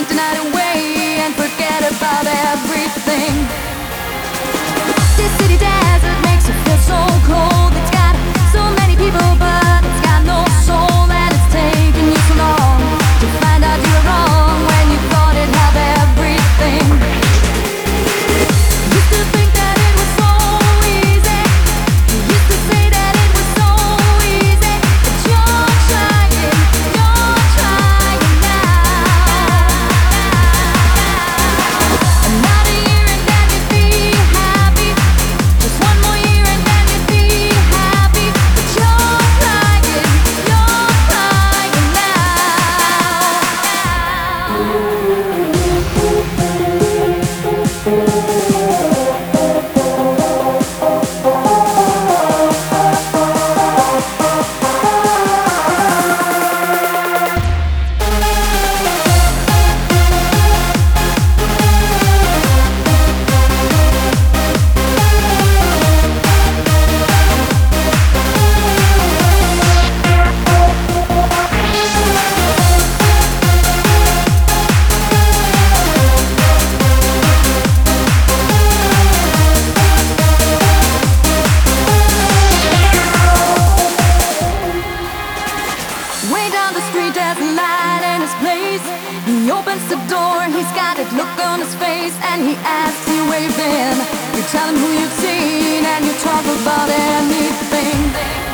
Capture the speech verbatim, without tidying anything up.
drink the night away and forget about everything. This city desert makes it feel so cold. It's got so many people, but it's got no soul. And it's taken you so long to find out you were wrong when you thought it had everything. Used to think that it was so easy. You used to say that it was so easy. But you're trying, you're trying now. Another year and then you'd be happy. Just one more year and then you'd be happy. But you're crying, you're crying Way down the street, there's a light in his place. He opens the door, he's got that look on his face, and he asks you where you've been. You tell him who you've seen, and you talk about anything.